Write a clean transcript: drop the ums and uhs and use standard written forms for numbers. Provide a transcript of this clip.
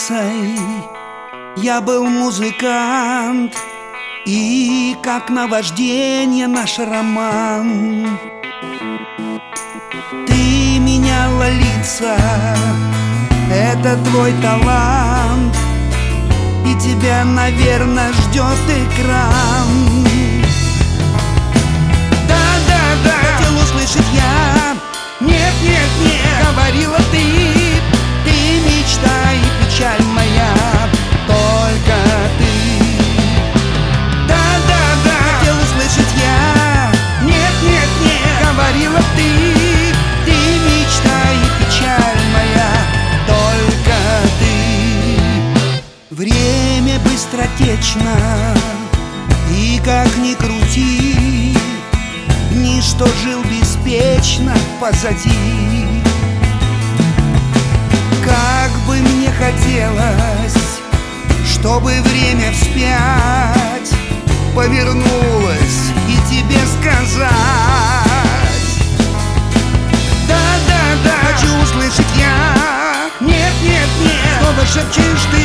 птицей, я был музыкант, и как наваждение наш роман. Ты меняла лица, это твой талант, и тебя, наверное, ждет экран. Да-да-да, хотел услышать я. Нет, нет, нет, говорила ты. Ты мечта и печаль моя, только ты. Да-да-да, хотел услышать я. Нет, нет, нет, говорила ты. Ты мечта и печаль моя, только ты. Время быстротечно, и как ни крути, ничто жил беспечно позади. Как бы мне хотелось, чтобы время вспять повернулось и тебе сказать: да-да-да, хочу услышать я. Нет, нет, нет, снова шепчешь ты.